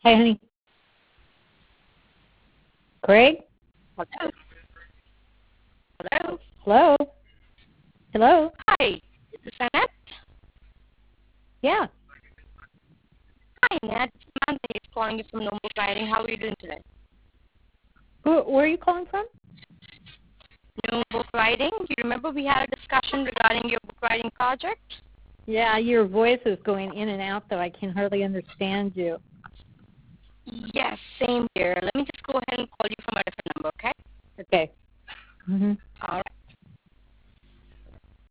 Hi, honey. Craig? Hello? Hello? Hello? Hello? Hi, is this Annette? Yeah. Hi, Annette. Samantha is calling you from No Book Writing. How are you doing today? Where are you calling from? No Book Writing. Do you remember we had a discussion regarding your book writing project? Yeah, your voice is going in and out, though. I can hardly understand you. Yes, same here. Let me just go ahead and call you from a different number, okay? Okay. Mm-hmm. All right.